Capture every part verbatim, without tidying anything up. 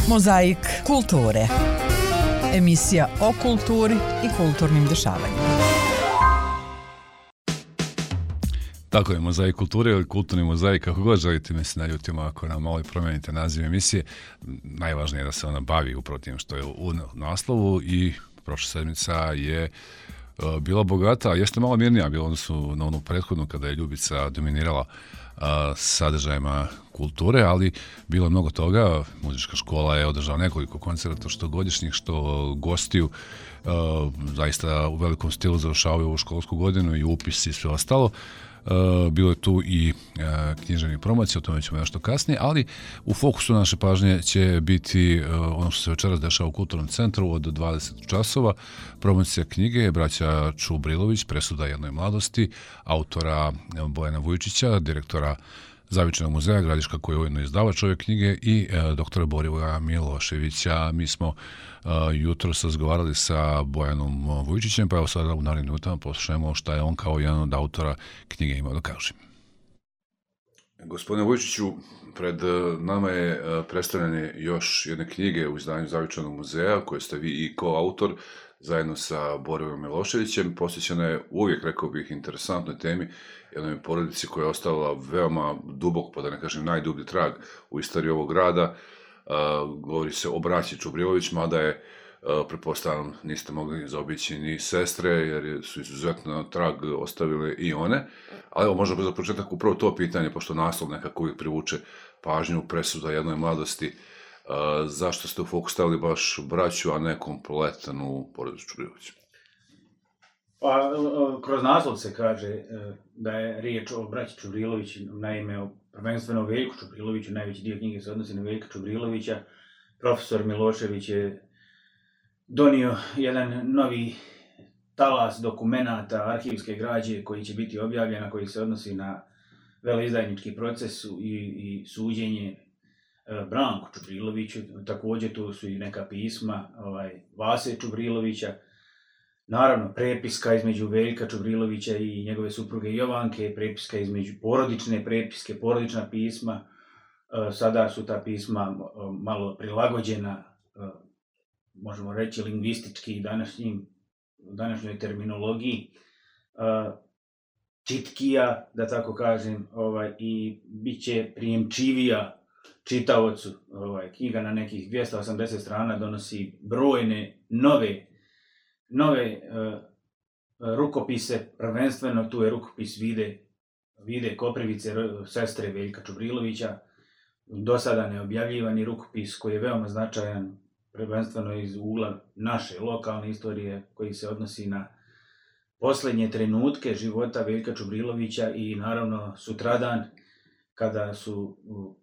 Mozaik kulture. Emisija o kulturi i kulturnim dešavanjima. Tako je, mozaik kulture ili kulturni mozaik, kako god želite, mi se naljutimo ako nam malo promenite naziv emisije. Najvažnije je da se ona bavi upravo tim što je u naslovu i prošla sedmica je uh, bila bogata, a jeste malo mirnija bila odnosu na onu prethodnu kada je Ljubica dominirala uh, sadržajima kulture, ali bilo je mnogo toga. Muzička škola je održala nekoliko koncerta, što godišnjih, što gostiju. Uh, zaista u velikom stilu završavaju ovu školsku godinu i upisi i sve ostalo. Uh, bilo je tu i uh, književnih promocija, o tome ćemo nešto kasnije, ali u fokusu naše pažnje će biti uh, ono što se večeras dešava u Kulturnom centru od dvadeset časova, promocija knjige Braća Čubrilović, Presuda jednoj mladosti, autora Bojana Vujčića, direktora Zavičajnog muzeja Gradiška, koji je ujedno izdavač ove knjige, i e, doktora Borivoja Miloševića. Mi smo e, jutro razgovarali sa Bojanom Vujčićem, pa evo sada u narednim minutama poslušajmo šta je on kao jedan od autora knjige imao da kaže. Gospodine Vujčiću, pred nama je predstavljanje još jedne knjige u izdanju Zavičajnog muzeja, koje ste vi i koautor, zajedno sa Borivojem Miloševićem. Posvećena je, uvijek rekao bih, interesantnoj temi, jednoj porodici koja je ostavila veoma dubok, pa da ne kažem najdublji trag u istoriji ovog grada. Uh, govori se o braći Čubrilović, mada je, uh, pretpostavljam, niste mogli zaobići ni sestre, jer su izuzetno trag ostavile i one. Ali evo, možda za početak upravo to pitanje, pošto naslov nekako uvijek privuče pažnju, Presuda jednoj mladosti. Uh, zašto ste u fokus stavili baš braću, a ne kompletnu porodicu Čubrilović? Pa, kroz naslov se kaže da je riječ o braći Čubrilović, naime prvenstveno o Veljku Čubriloviću, najveći dio knjige se odnosi na Veljka Čubrilovića. Profesor Milošević je donio jedan novi talas dokumenata, arhivske građe koji će biti objavljena, koji se odnosi na veleizdajnički proces i, i suđenje Branku Čubriloviću. Također tu su i neka pisma ovaj, Vase Čubrilovića. Naravno, prepiska između Veljka Čubrilovića i njegove supruge Jovanke, prepiska između porodične prepiske, porodična pisma. Sada su ta pisma malo prilagođena, možemo reći, lingvistički današnjim, današnjoj terminologiji, čitkija, da tako kažem, ovaj, i bit će prijemčivija čitaocu. Ovaj, knjiga na nekih dvjesto osamdeset strana donosi brojne nove nove uh, rukopise, prvenstveno tu je rukopis Vide, Vide Koprivice, sestre Veljka Čubrilovića, do sada neobjavljivani rukopis koji je veoma značajan, prvenstveno iz ugla naše lokalne istorije, koji se odnosi na posljednje trenutke života Veljka Čubrilovića i naravno sutradan, kada su uh,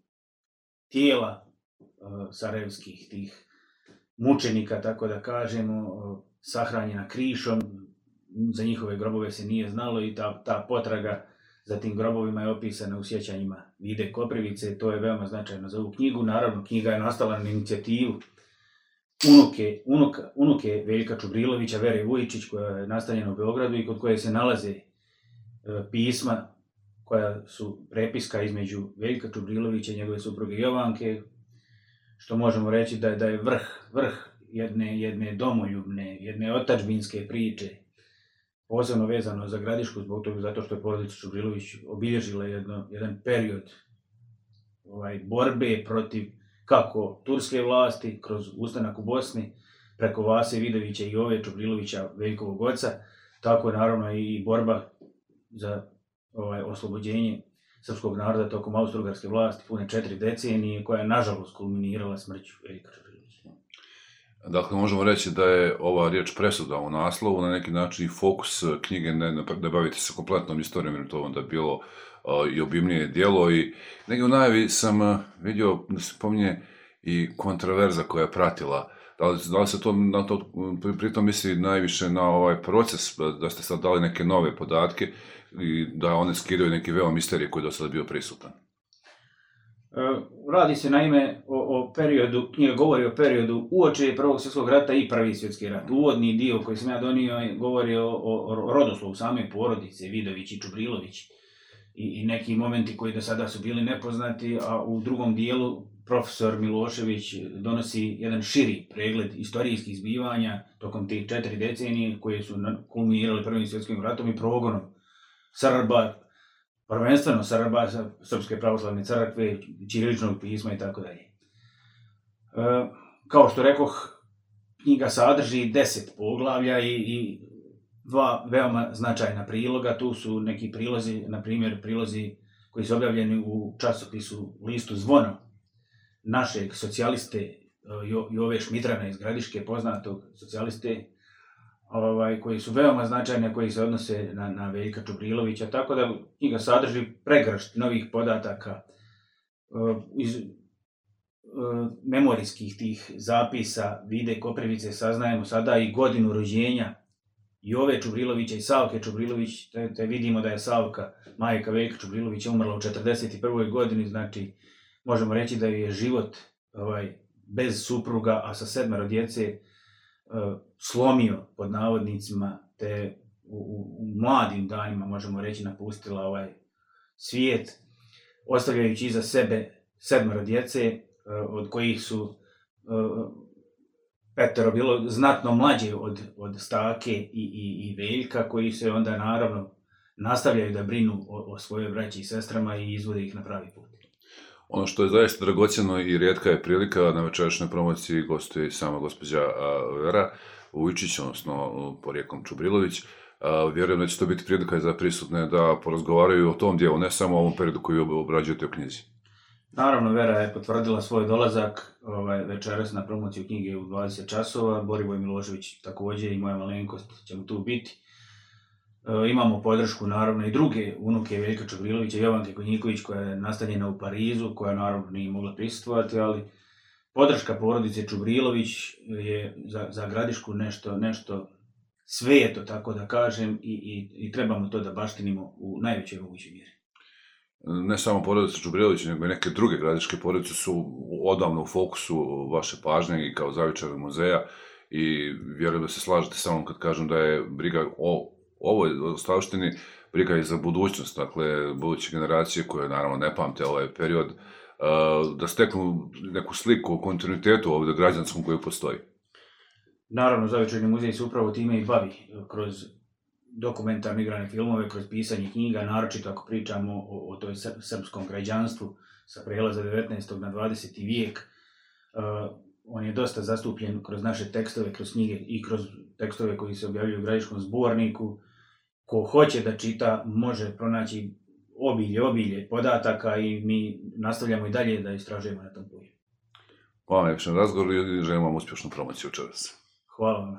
tijela uh, sarajevskih tih mučenika, tako da kažemo, uh, sahranjena krišom, za njihove grobove se nije znalo i ta, ta potraga za tim grobovima je opisana u sjećanjima Vide Koprivice. To je veoma značajno za ovu knjigu. Naravno, knjiga je nastala na inicijativu unuke, unuka, unuke Veljka Čubrilovića, Vere Vujčić, koja je nastanjena u Beogradu i kod koje se nalaze e, pisma koja su prepiska između Veljka Čubrilovića i njegove supruge Jovanke, što možemo reći da, da je vrh, vrh jedne, jedne domoljubne, jedne otadžbinske priče, posebno vezano za Gradišku, zbog toga zato što je porodica Čubrilović obilježila jedno, jedan period ovaj, borbe protiv kako turske vlasti, kroz ustanak u Bosni, preko Vase Vidovića i Jove Čubrilovića, Veljkovog oca, tako je naravno i borba za ovaj, oslobođenje srpskog naroda tokom austrougarske vlasti, pune četiri decenije, koja je nažalost kulminirala smrću Veljka Čubrilovića. Dakle, možemo reći da je ova riječ presuda u naslovu na neki način i fokus knjige, ne, ne bavite se kompletnom istorijom, jer to onda je bilo uh, i obimnije djelo. I negdje u najavi sam uh, vidio da se pominje i kontraverza koja je pratila. Da li, da li se to, na to pritom misli najviše na ovaj proces, da ste sad dali neke nove podatke i da one skidaju neke veoma misterije koji je do sada bio prisutan? Radi se naime o, o periodu, knjiga govori o periodu uoči Prvog svjetskog rata i Prvi svjetski rat. Uvodni dio koji sam ja donio govori o, o, o rodoslovu same porodice Vidović i Čubrilović i, i neki momenti koji do sada su bili nepoznati, a u drugom dijelu profesor Milošević donosi jedan širi pregled istorijskih zbivanja tokom tih četiri decenije koje su kulminirali Prvim svjetskim ratom i progonom Srba, prvenstveno Srba, Srpske pravoslavne crkve, ćiriličnog pisma i tako dalje. Kao što rekoh, knjiga sadrži deset poglavlja i, i dva veoma značajna priloga. Tu su neki prilozi, na primjer prilozi koji su objavljeni u časopisu Listu Zvono našeg socijaliste jo, Jove Šmitrana iz Gradiške, poznatog socijaliste, ovaj, koji su veoma značajne, koji se odnose na, na Veljka Čubrilovića, tako da knjiga sadrži pregršt novih podataka uh, iz uh, memorijskih tih zapisa Vide Koprivice. Saznajemo sada i godinu rođenja Jove Čubrilovića i Savke Čubrilović, te, te vidimo da je Savka, majka Veljka Čubrilovića, umrla u četrdeset prvoj godini, znači možemo reći da je život ovaj, bez supruga, a sa sedmero djece, slomio pod navodnicima, te u, u, u mladim danima, možemo reći, napustila ovaj svijet, ostavljajući iza sebe sedmero djece, od kojih su petero bilo znatno mlađe od, od Stake i, i, i Veljka, koji se onda naravno nastavljaju da brinu o, o svojoj braći i sestrama i izvode ih na pravi put. Ono što je zaista dragocjeno i rijetka je prilika, na večerašnjoj promociji gostuje sama gospođa Vera Vujčić, odnosno porijeklom Čubrilović. Vjerujem da će to biti prilika za prisutne da porazgovaraju o tom dijelu, ne samo o ovom periodu koji obrađujete u knjizi. Naravno, Vera je potvrdila svoj dolazak ovaj, večeras na promociju knjige u dvadeset časova. Borivoj Milošević također i moja malenkost ćemo tu biti. E, imamo podršku naravno i druge unuke Veljka Čubrilovića, Jovanke Konjiković, koja je nastanjena u Parizu, koja naravno nije mogla prisustvovati, ali podrška porodice Čubrilović je za, za Gradišku nešto, nešto sveto, tako da kažem, i, i, i trebamo to da baštinimo u najvećoj mogućoj mjeri. Ne samo porodice Čubrilović, nego i neke druge gradiške porodice su odavno u fokusu vaše pažnje i kao zavičara muzeja, i vjerujem da se slažete sa mnom kad kažem da je briga o ovoj ostavštini briga i za budućnost, dakle buduće generacije koje naravno ne pamte ovaj period, da steknu neku sliku o kontinuitetu ovdje građanskom koji postoji. Naravno, Zavičajni muzej se upravo time i bavi kroz dokumentarne igrane filmove, kroz pisanje knjiga, naročito ako pričamo o, o toj srpskom građanstvu sa prelaza devetnaestog na dvadeseti vijek. Uh, on je dosta zastupljen kroz naše tekstove, kroz knjige i kroz tekstove koji se objavljuju u Gradiškom zborniku. Ko hoće da čita, može pronaći obilje, obilje podataka i mi nastavljamo i dalje da istražujemo na tom polju. Hvala vam na razgovor i želim vam uspješnu promociju večeras. Hvala vam.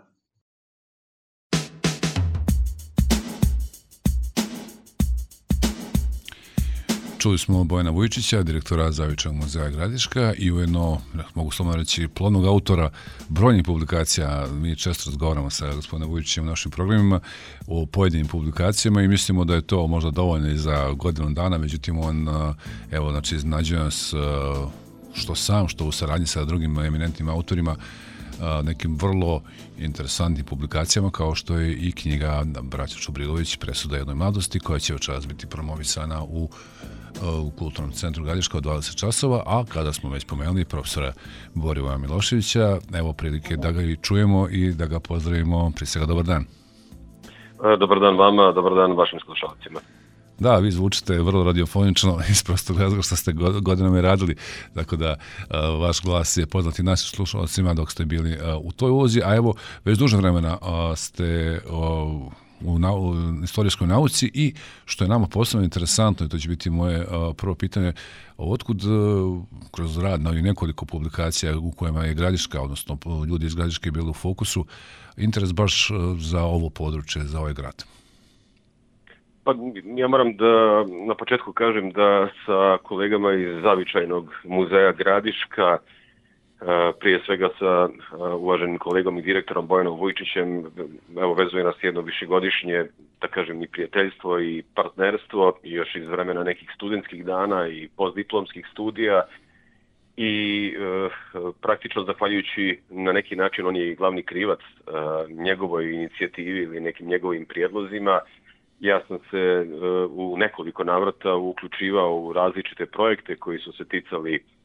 Čuli smo Bojana Vujčića, direktora Zavičajnog muzeja Gradiška i ujedno, mogu slobodno reći, plodnog autora brojnih publikacija. Mi često razgovaramo sa gospodinom Vujčićem u našim programima o pojedinim publikacijama i mislimo da je to možda dovoljno i za godinu dana, međutim on, evo, znači, iznenađuje nas što sam, što u saradnji sa drugim eminentnim autorima, nekim vrlo interesantnim publikacijama, kao što je i knjiga braća Čubrilović, Presuda jednoj mladosti, koja će večeras biti promovisana u, u Kulturnom centru Gradiška od dvadeset časova, a kada smo već pomenuli profesora Borivoja Miloševića, evo prilike da ga i čujemo i da ga pozdravimo. Prije svega, dobar dan. Dobar dan vama, dobar dan vašim slušalcima. Da, vi zvučite vrlo radiofonično iz prostog razloga što ste godinama radili, tako da uh, vaš glas je poznat i našim slušalcima dok ste bili uh, u toj ulozi, a evo već duže vremena uh, ste uh, u, na, u istorijskoj nauci i što je nama posebno interesantno, i to će biti moje uh, prvo pitanje, otkud uh, kroz rad na nekoliko publikacija u kojima je Gradiška, odnosno ljudi iz Gradiške bili u fokusu, interes baš uh, za ovo područje, za ovaj grad? Pa ja moram da na početku kažem da sa kolegama iz Zavičajnog muzeja Gradiška, prije svega sa uvaženim kolegom i direktorom Bojanom Vujčićem, evo vezuje nas jedno višegodišnje, da kažem, i prijateljstvo i partnerstvo, i još iz vremena nekih studentskih dana i postdiplomskih studija, i e, praktično zahvaljujući na neki način, on je i glavni krivac e, njegovoj inicijativi ili nekim njegovim prijedlozima. Ja sam se uh, u nekoliko navrata uključivao u različite projekte koji su se ticali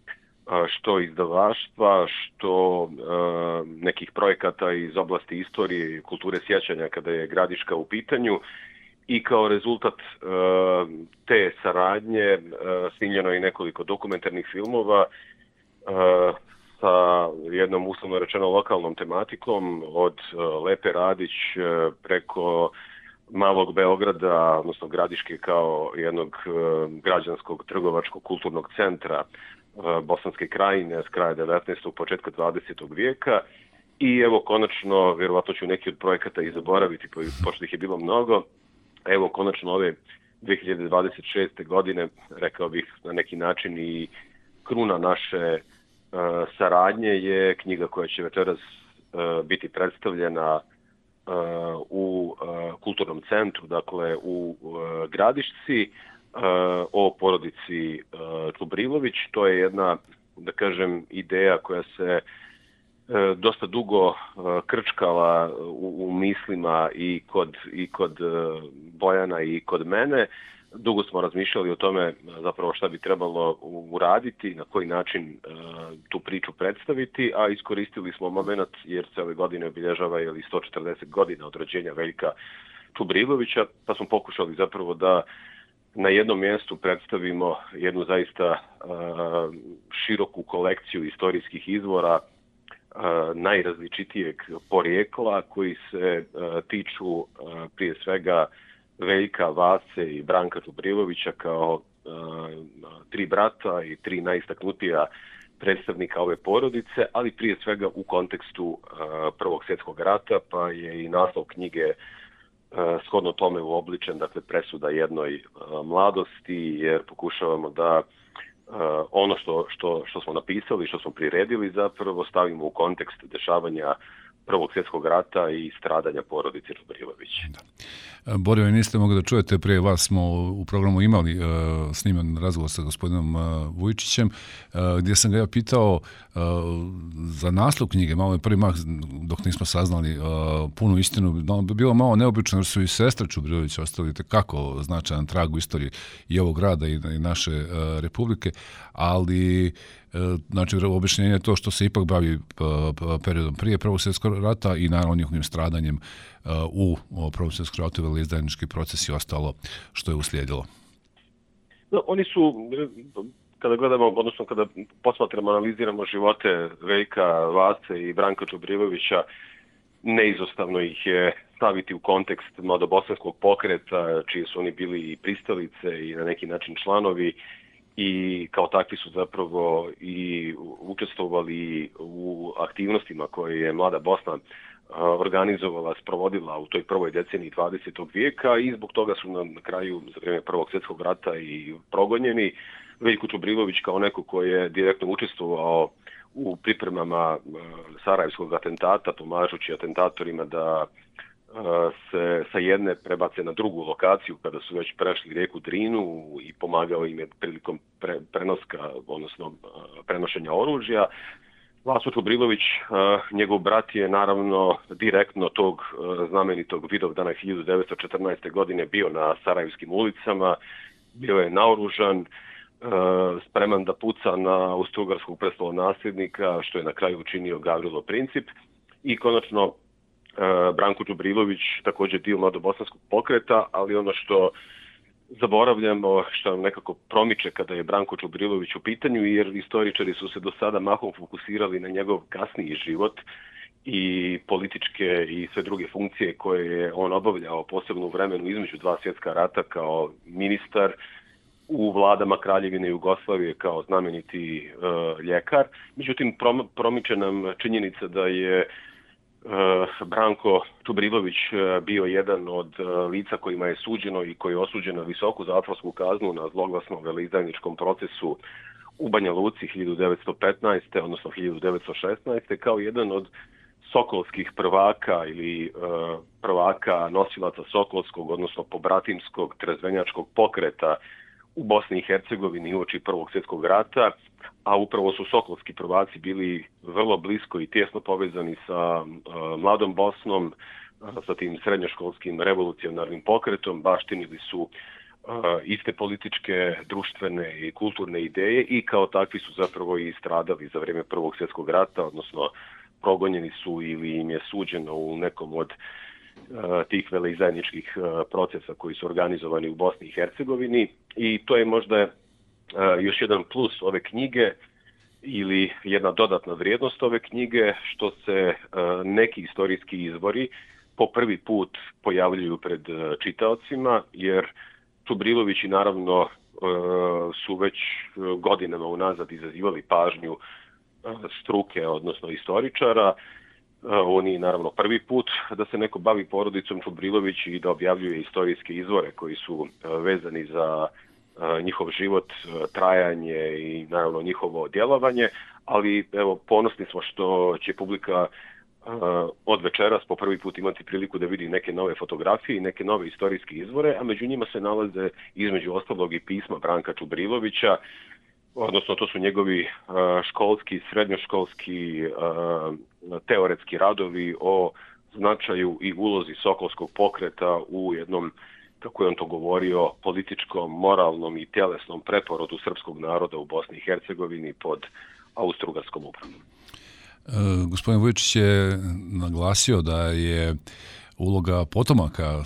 što izdavaštva, što nekih projekata iz oblasti istorije i kulture sjećanja kada je Gradiška u pitanju. I kao rezultat te saradnje snimljeno je nekoliko dokumentarnih filmova sa jednom uslovno rečeno lokalnom tematikom, od Lepe Radić preko Malog Beograda, odnosno Gradiške kao jednog građanskog, trgovačkog, kulturnog centra Bosanske krajine s kraja devetnaestog. početka dvadesetog vijeka. I evo konačno, vjerovatno ću neki od projekata i zaboraviti, pošto ih je bilo mnogo, evo konačno ove dve hiljade dvadeset šeste. godine, rekao bih na neki način i kruna naše uh, saradnje je knjiga koja će večeras uh, biti predstavljena uh, u uh, kulturnom centru, dakle u uh, Gradišci, uh, o porodici uh, Čubrilović. To je jedna, da kažem, ideja koja se dosta dugo krčkala u, u mislima i kod, i kod Bojana i kod mene. Dugo smo razmišljali o tome zapravo šta bi trebalo uraditi, na koji način tu priču predstaviti, a iskoristili smo moment jer se ove godine obilježava ili sto četrdeset godina od rođenja Veljka Čubrilovića, pa smo pokušali zapravo da na jednom mjestu predstavimo jednu zaista široku kolekciju istorijskih izvora najrazličitijeg porijekla koji se uh, tiču uh, prije svega Veljka, Vase i Branka Čubrilovića kao uh, tri brata i tri najistaknutija predstavnika ove porodice, ali prije svega u kontekstu uh, Prvog svjetskog rata, pa je i naslov knjige uh, shodno tome uobličen, dakle presuda jednoj uh, mladosti, jer pokušavamo da Uh, ono što, što, što smo napisali, što smo priredili zapravo stavimo u kontekst dešavanja Prvog svjetskog rata i stradanja porodice Čubrilović. Da. Borivo, niste mogli da čujete, prije vas smo u programu imali uh, sniman razgovor sa gospodinom uh, Vujčićem, uh, gdje sam ga ja pitao uh, za naslov knjige, malo je prvi mah dok nismo saznali uh, punu istinu, bilo malo neobično jer su i sestre Čubrilović ostali kako značajan trag u istoriji i ovog grada i, i naše uh, republike, ali znači objašnjenje je to što se ipak bavi periodom prije Prvog svjetskog rata i naravno njihovim stradanjem u Prvom svjetskom ratu, veleizdajnički proces i ostalo što je uslijedilo. No, oni su, kada gledamo, odnosno kada posmatramo, analiziramo živote Veljka, Vase i Branka Čubrilovića, neizostavno ih je staviti u kontekst mladobosanskog pokreta, čije su oni bili i pristalice i na neki način članovi, i kao takvi su zapravo i učestvovali u aktivnostima koje je Mlada Bosna organizovala, sprovodila u toj prvoj deceniji dvadesetog vijeka i zbog toga su na kraju za vrijeme Prvog svjetskog rata i progonjeni. Veljko Čubrilović kao neko koji je direktno učestvovao u pripremama sarajevskog atentata, pomažući atentatorima da se sa jedne prebace na drugu lokaciju kada su već prešli rijeku Drinu i pomagao im je prilikom pre, prenoska, odnosno prenošenja oružja. Vaso Čubrilović, njegov brat je naravno direktno tog znamenitog Vidovdana hiljadu devetsto četrnaeste. godine bio na sarajevskim ulicama, bio je naoružan, spreman da puca na austrougarskog prestolonasljednika, što je na kraju učinio Gavrilo Princip, i konačno Branko Čubrilović, također dio mladobosanskog pokreta, ali ono što zaboravljamo, što nam nekako promiče kada je Branko Čubrilović u pitanju, jer istoričari su se do sada mahom fokusirali na njegov kasniji život i političke i sve druge funkcije koje je on obavljao, posebno u vremenu između dva svjetska rata kao ministar u vladama Kraljevine Jugoslavije kao znameniti uh, ljekar. Međutim, prom, promiče nam činjenica da je Branko Čubrilović bio jedan od lica kojima je suđeno i koji je osuđen na visoku zatvorsku kaznu na zloglasnom veleizdajničkom procesu u Banja Luci hiljadu devetsto petnaeste. odnosno hiljadu devetsto šesnaeste. kao jedan od sokolskih prvaka ili prvaka nosilaca sokolskog, odnosno pobratimskog trezvenjačkog pokreta u Bosni i Hercegovini uoči Prvog svjetskog rata, a upravo su sokolski prvaci bili vrlo blisko i tjesno povezani sa uh, Mladom Bosnom, uh, sa tim srednjoškolskim revolucionarnim pokretom, baštinili su uh, iste političke, društvene i kulturne ideje i kao takvi su zapravo i stradali za vrijeme Prvog svjetskog rata, odnosno progonjeni su ili im je suđeno u nekom od tih veleizdajičkih procesa koji su organizovani u Bosni i Hercegovini i to je možda još jedan plus ove knjige ili jedna dodatna vrijednost ove knjige što se neki istorijski izvori po prvi put pojavljuju pred čitaocima, jer Čubrilovići naravno su već godinama unazad izazivali pažnju struke, odnosno istoričara. Oni naravno prvi put da se neko bavi porodicom Čubrilović i da objavljuje istorijske izvore koji su vezani za njihov život, trajanje i naravno njihovo djelovanje, ali evo ponosni smo što će publika od večeras po prvi put imati priliku da vidi neke nove fotografije i neke nove istorijske izvore, a među njima se nalaze između ostalog i pisma Branka Čubrilovića, odnosno to su njegovi školski, srednjoškolski, teoretski radovi o značaju i ulozi Sokolskog pokreta u jednom, kako je on to govorio, političkom, moralnom i tjelesnom preporodu srpskog naroda u Bosni i Hercegovini pod Austro-Ugarskom upravom. E, gospodin Vujičić je naglasio da je uloga potomaka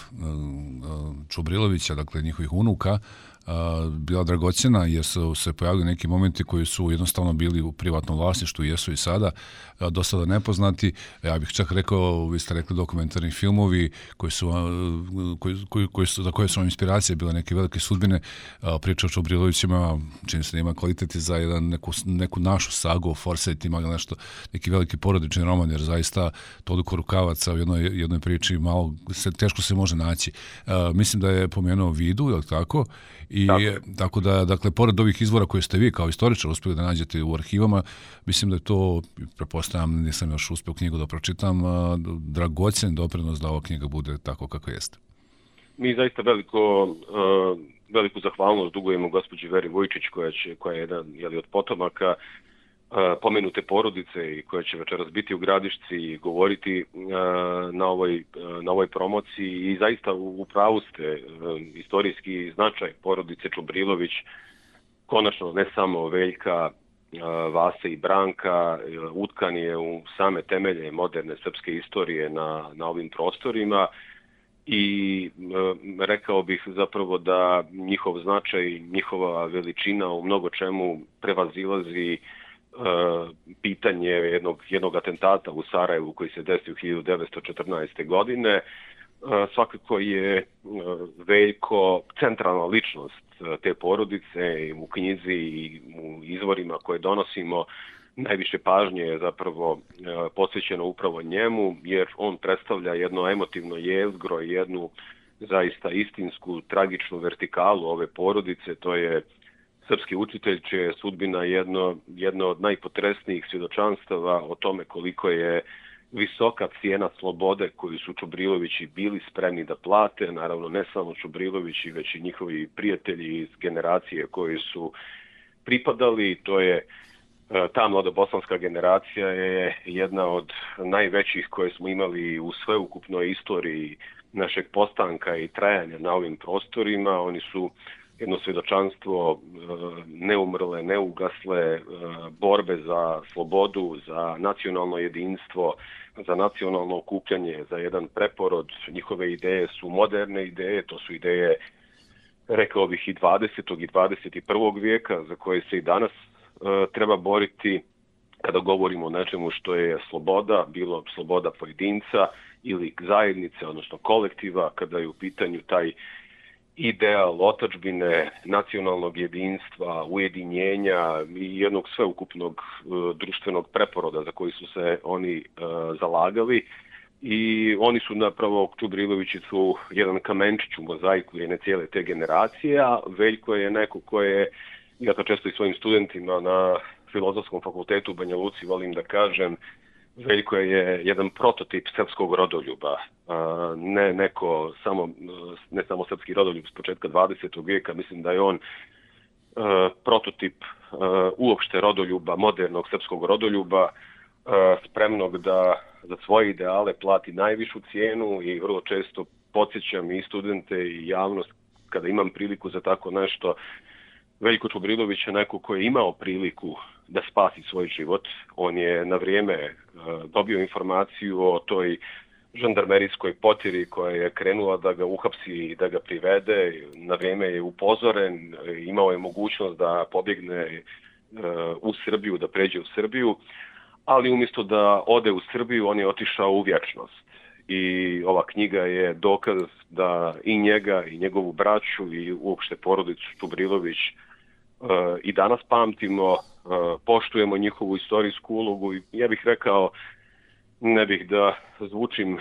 Čubrilovića, dakle njihovih unuka, bila dragocjena jer su se pojavili neki momenti koji su jednostavno bili u privatnom vlasništvu, jesu i sada do sada nepoznati. Ja bih čak rekao, vi ste rekli dokumentarni filmovi koji su, koji, koji, koji su, za koje su vam inspiracije bile neke velike sudbine. Priča o Čubrilovićima, čini se da ima kvaliteti za jedan, neku, neku našu sagu o Forsajtima, nešto, neki veliki porodični roman, jer zaista toliko rukavaca u jednoj, jednoj priči malo se, teško se može naći. Mislim da je pomenuo Vidu, je li tako? I tako, tako da, dakle, pored ovih izvora koje ste vi kao istoričar uspjeli da nađete u arhivama, mislim da je to, prepostavljam, nisam još uspio knjigu da pročitam, dragocjen doprinos da ova knjiga bude tako kako jeste. Mi zaista veliko, uh, veliku zahvalnost dugujemo gospođi Veri Vujičić, koja, će, koja je jedan jeli, od potomaka uh, pomenute porodice i koja će večeras biti u Gradišci i govoriti uh, na, ovoj, uh, na ovoj promociji. I zaista u, u pravu ste, uh, istorijski značaj porodice Čubrilović, konačno ne samo Veljka, uh, Vase i Branka, uh, utkan je u same temelje moderne srpske istorije na, na ovim prostorima. I e, rekao bih zapravo da njihov značaj, njihova veličina u mnogo čemu prevazilazi e, pitanje jednog, jednog atentata u Sarajevu koji se desio hiljadu devetsto četrnaeste. godine. E, svakako je e, Veljko centralna ličnost te porodice i u knjizi i u izvorima koje donosimo. Najviše pažnje je zapravo e, posvećeno upravo njemu, jer on predstavlja jedno emotivno jezgro i jednu zaista istinsku, tragičnu vertikalu ove porodice. To je srpski učitelj, čija je sudbina jedno, jedno od najpotresnijih svjedočanstava o tome koliko je visoka cijena slobode koju su Čubrilovići bili spremni da plate. Naravno, ne samo Čubrilovići, već i njihovi prijatelji iz generacije koji su pripadali. To je Ta mladobosanska generacija je jedna od najvećih koje smo imali u sveukupnoj istoriji našeg postanka i trajanja na ovim prostorima. Oni su jedno svjedočanstvo neumrle, neugasle borbe za slobodu, za nacionalno jedinstvo, za nacionalno okupljanje, za jedan preporod. Njihove ideje su moderne ideje, to su ideje, rekao bih, i dvadesetog i dvadeset i prvog vijeka, za koje se i danas treba boriti kada govorimo o nečemu što je sloboda, bilo sloboda pojedinca ili zajednice, odnosno kolektiva, kada je u pitanju taj ideal otadžbine, nacionalnog jedinstva, ujedinjenja i jednog sveukupnog uh, društvenog preporoda za koji su se oni uh, zalagali. I oni su napravo, Čubrilovići su jedan kamenčić u mozaiku jedne cijele te generacije, a Veljko je neko ko je, ja to često i svojim studentima na Filozofskom fakultetu u Banja Luci volim da kažem, Veljko je jedan prototip srpskog rodoljuba, ne neko samo, ne samo srpski rodoljub s početka dvadesetog vijeka, mislim da je on prototip uopšte rodoljuba, modernog srpskog rodoljuba, spremnog da za svoje ideale plati najvišu cijenu i vrlo često podsjećam i studente i javnost kada imam priliku za tako nešto. Veljko Čubrilović je neko koji je imao priliku da spasi svoj život. On je na vrijeme dobio informaciju o toj žandarmerijskoj potjeri koja je krenula da ga uhapsi i da ga privede. Na vrijeme je upozoren, imao je mogućnost da pobjegne u Srbiju, da pređe u Srbiju, ali umjesto da ode u Srbiju, on je otišao u vječnost. I ova knjiga je dokaz da i njega, i njegovu braću, i uopšte porodicu Čubrilović i danas pamtimo, poštujemo njihovu istorijsku ulogu i ja bih rekao, ne bih da zvučim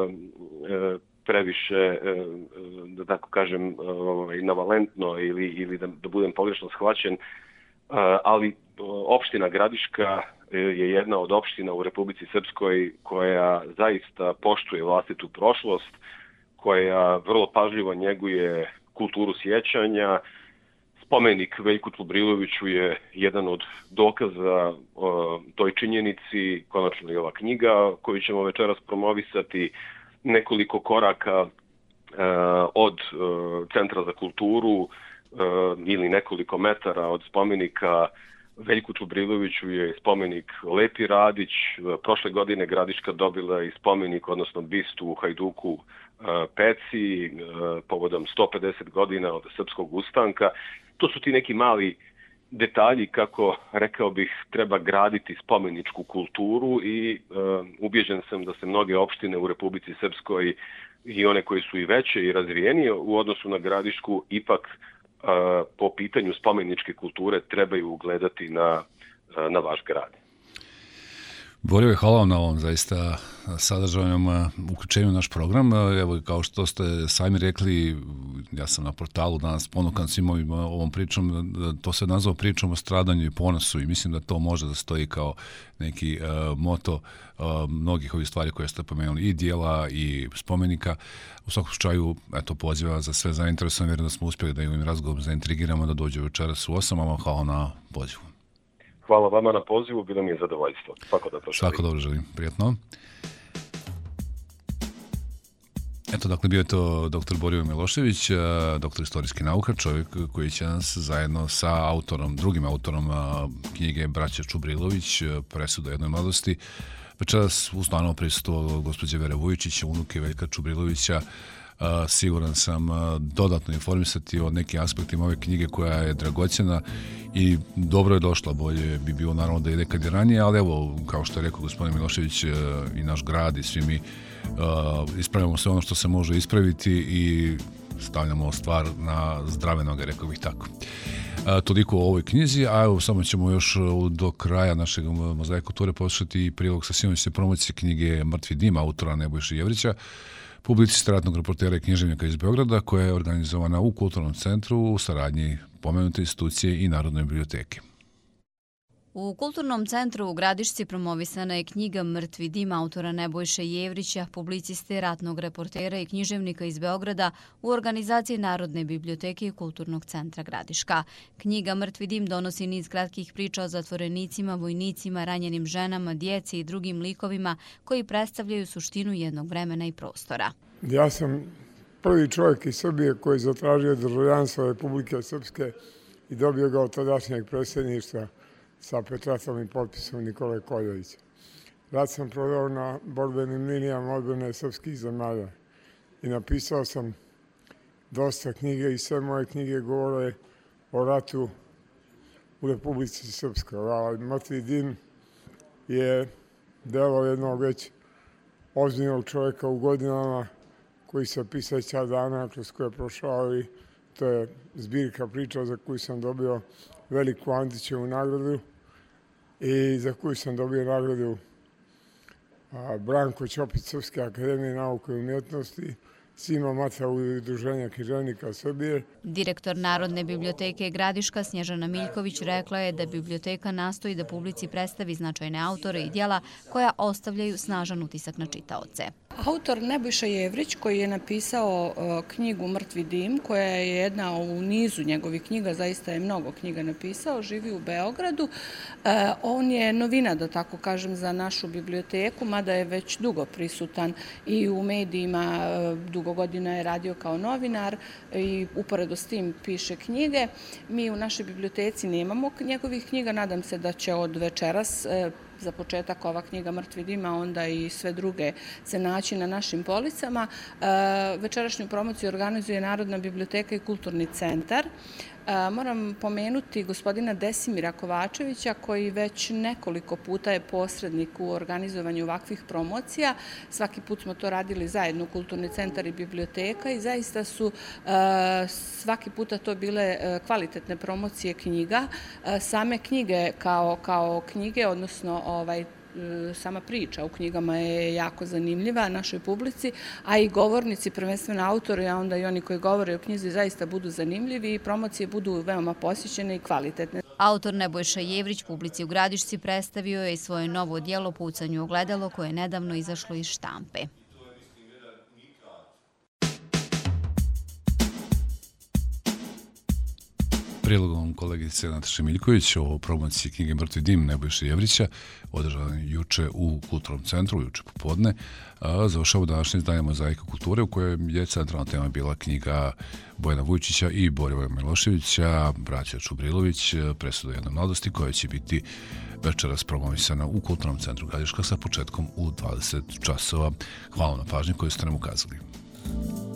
previše, da tako kažem, navalentno ili, ili da, da budem pogrešno shvaćen, ali opština Gradiška je jedna od opština u Republici Srpskoj koja zaista poštuje vlastitu prošlost, koja vrlo pažljivo njeguje kulturu sjećanja. Spomenik Veljku Čubriloviću je jedan od dokaza o toj činjenici, konačno i ova knjiga koju ćemo večeras promovisati, nekoliko koraka e, od e, Centra za kulturu e, ili nekoliko metara od spomenika Veljku Čubriloviću je spomenik Lepi Radić. Prošle godine Gradiška dobila i spomenik, odnosno bistu u Hajduku Peci, povodom sto pedeset godina od Srpskog ustanka. To su ti neki mali detalji kako, rekao bih, treba graditi spomeničku kulturu i e, ubjeđen sam da se mnoge opštine u Republici Srpskoj i one koje su i veće i razvijenije u odnosu na Gradišku ipak e, po pitanju spomeničke kulture trebaju ugledati na, na vaš grad. Borio, hvala vam na ovom zaista sadržajnom uključenju u naš program. Evo, kao što ste sami rekli, ja sam na portalu danas ponukan svim ovim ovom pričom, to se nazvao pričom o stradanju i ponosu i mislim da to može da stoji kao neki uh, moto uh, mnogih ovih stvari koje ste pomenuli, i dijela i spomenika. U svakom slučaju, eto, poziva za sve zainteresovane, vjerujem da smo uspjeli da ovim razgovorom zaintrigiramo da dođe večeras u osam, a vam hvala na pozivu. Hvala vama na pozivu, bilo mi je zadovoljstvo. Svako dobro želim. Svako dobro želim, prijatno. Eto, dakle, bio je to doktor Borio Milošević, doktor istorijskih nauka, čovjek koji će nas zajedno sa autorom, drugim autorom knjige Braća Čubrilović, Presuda jednoj mladosti, večeras uz stvarno prisustvo gospođe Vere Vujičića, unuke Veljka Čubrilovića. Uh, siguran sam uh, dodatno informisati o nekim aspektima ove knjige koja je dragocjena i dobro je došla, bolje bi bilo naravno da ide kad je ranije, ali evo, kao što je rekao gospodin Milošević, uh, i naš grad i svi mi uh, ispravljamo sve ono što se može ispraviti i stavljamo stvar na zdrave noge, rekao bih tako. Uh, toliko o ovoj knjizi, a evo samo ćemo još do kraja našeg Mozaika kulture poslušati prilog sa sinoćne promocije knjige Mrtvi dim autora Nebojše Jevrića, publicista, ratnog reportera i književnika iz Beograda, koja je organizovana u Kulturnom centru u saradnji pomenute institucije i Narodne biblioteke. U Kulturnom centru u Gradišci promovisana je knjiga Mrtvi dim autora Nebojše Jevrića, publiciste, ratnog reportera i književnika iz Beograda u organizaciji Narodne biblioteke i Kulturnog centra Gradiška. Knjiga Mrtvi dim donosi niz kratkih priča o zatvorenicima, vojnicima, ranjenim ženama, djeci i drugim likovima koji predstavljaju suštinu jednog vremena i prostora. Ja sam prvi čovjek iz Srbije koji je zatražio državljanstvo Republike Srpske i dobio ga od tadašnjeg predsjedništva sa pečatom potpisom Nikole Koljevića. Rad sam proveo na borbenim linijama odbrane srpskih zemalja i napisao sam dosta knjige i sve moje knjige govore o ratu u Republici Srpskoj. Mrtvi dim je delo jednog već ozbiljnog čovjeka u godinama koji se pisaća dana kroz koje je prošao i to je zbirka priča za koju sam dobio veliku Antićevu nagradu i za koju sam dobio nagradu Branko Ćopić Srpske akademije nauke i umjetnosti, Sima Mata u Udruženja književnika Srbije. Direktor Narodne biblioteke Gradiška Snježana Miljković rekla je da biblioteka nastoji da publici predstavi značajne autore i djela koja ostavljaju snažan utisak na čitaoce. Autor Nebojša Jevrić, koji je napisao knjigu Mrtvi dim, koja je jedna u nizu njegovih knjiga, zaista je mnogo knjiga napisao, živi u Beogradu. On je novina, da tako kažem, za našu biblioteku, mada je već dugo prisutan i u medijima, dugo godina je radio kao novinar i uporedo s tim piše knjige. Mi u našoj biblioteci nemamo njegovih knjiga, nadam se da će od večeras za početak ova knjiga Mrtvi dim, a onda i sve druge se naći na našim policama. Večerašnju promociju organizuje Narodna biblioteka i Kulturni centar. Moram pomenuti gospodina Desimira Kovačevića, koji već nekoliko puta je posrednik u organizovanju ovakvih promocija. Svaki put smo to radili zajedno, Kulturni centar i biblioteka, i zaista su svaki puta to bile kvalitetne promocije knjiga. Same knjige kao, kao knjige, odnosno ovaj, sama priča u knjigama je jako zanimljiva našoj publici, a i govornici, prvenstveno autori, a onda i oni koji govore o knjizi, zaista budu zanimljivi i promocije budu veoma posjećene i kvalitetne. Autor Nebojša Jevrić publici u Gradišci predstavio je i svoje novo djelo Pucanju ogledalo, koje je nedavno izašlo iz štampe. Prilogom kolegice Nataše Miljković o promociji knjige Mrtvi dim Nebojše Jevrića, održan juče u Kulturnom centru, juče popodne, završava današnje izdanje Mozaika kulture, u kojem je centralna tema bila knjiga Bojana Vujčića i Borivoja Miloševića, braća Čubrilović, Presuda jedne mladosti, koja će biti večeras promovisana u Kulturnom centru Gradiška sa početkom u dvadeset časova. Hvala na pažnji koju ste nam ukazali.